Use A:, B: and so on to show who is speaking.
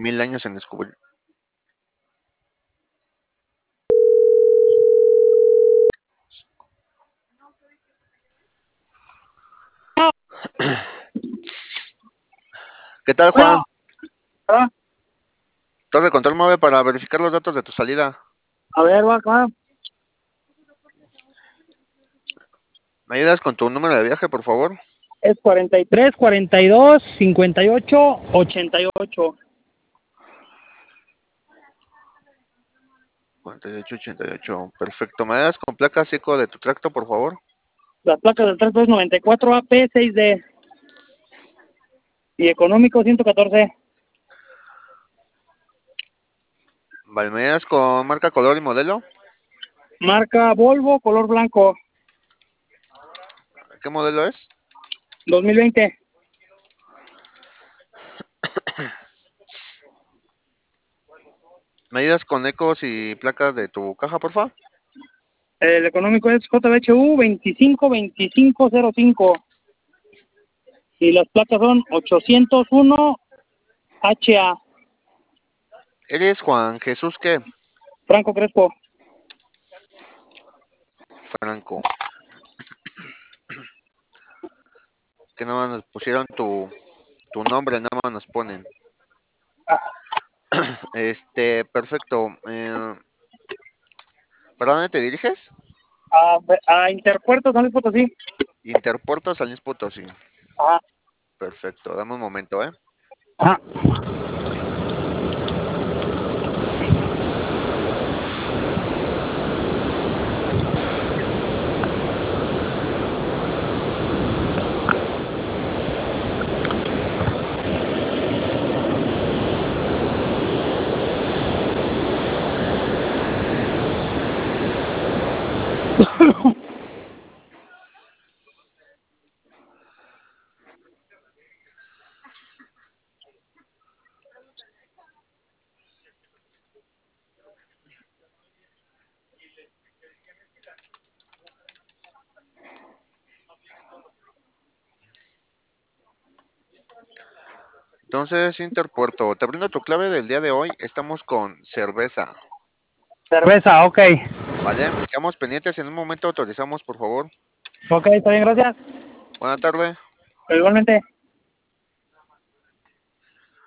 A: 1000 años en descubrir. ¿Qué tal,
B: Bueno,
A: Juan?
B: ah,
A: Torre Control Móvil para verificar los datos de tu salida.
B: a ver, va acá.
A: ¿Me ayudas con tu número de viaje, por favor?
B: Es 43, 42, 58, 88.
A: 4888. Perfecto. ¿Me ayudas con placa seco de tu tracto, por favor?
B: Las placas del 3294 AP 6D. Y económico 114.
A: Vale, ¿me ayudas con marca, color y modelo?
B: Marca Volvo, color blanco.
A: ¿Qué modelo es?
B: 2020.
A: ¿Me ayudas con ecos y placas de tu caja, por favor?
B: El económico es JBHU 252505. Y las placas son 801 HA.
A: ¿Eres Juan Jesús qué?
B: Franco Crespo.
A: Franco. Que nada más nos pusieron tu nombre, nada más nos ponen. Perfecto. ¿Para dónde te diriges?
B: A Interpuerto San Luis Potosí.
A: Interpuerto San Luis Potosí.
B: Ajá.
A: Perfecto, dame un momento, ¿eh?
B: Ajá.
A: Entonces, Interpuerto, te brindo tu clave del día de hoy. Estamos con cerveza,
B: Cerveza, ok.
A: ¿vale? Quedamos pendientes. En un momento autorizamos, por favor.
B: Ok, está bien, gracias.
A: Buena tarde.
B: Igualmente.